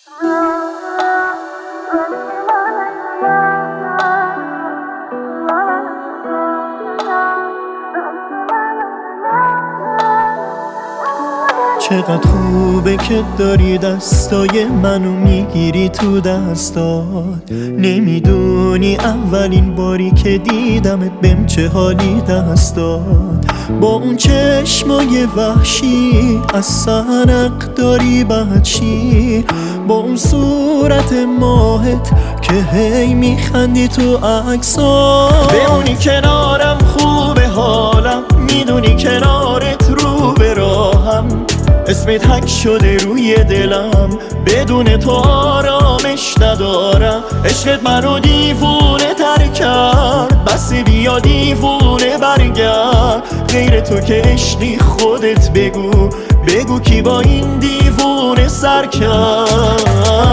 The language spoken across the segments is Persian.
چقدر خوبه که داری دستای منو میگیری تو دستات. نمیدونی اولین باری که دیدمت بهم چه حالی دست داد. با اون چشمای وحشی از سرق داری بچی، با اون صورت ماهت که هی میخندی تو عکسات. بمونی کنارم خوبه حالم، میدونی کنارت رو به راهم. اسمت حک شده روی دلم، بدون تو آرامش ندارم. عشقت منو دیوونه تر کرد، بس بیا دیوونه برگرد. غیر تو که عشقی خودت بگو، بگو کی با این دیوونه سر کرد.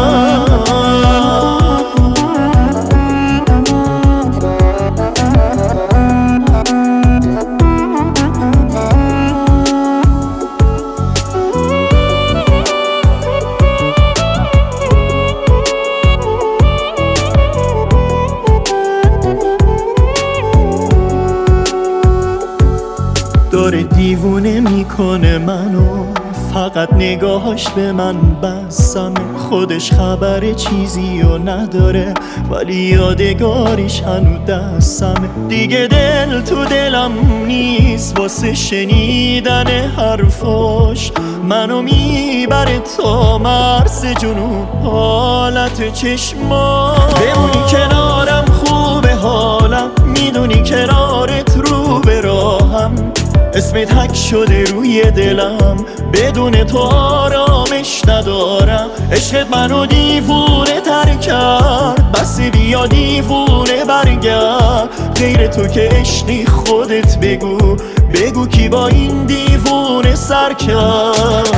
داره دیوونه میکنه منو، فقط نگاهاش به من بسمه. خودش خبر چیزی و نداره ولی یادگاریش هنو دستمه. دیگه دل تو دلم نیست واسه شنیدن حرفاش. منو میبره تا مرز جنوب حالت چشما. بمونی کنارم خوبه حالم، میدونی کنارت رو به راهم. اسمت حک شده روی دلم، بدون تو آرامش ندارم. عشقت منو دیوونه تر کرد، بس بیا دیوونه برگرد. غیر تو که عشقی خودت بگو، بگو کی با این دیوونه سر کرد.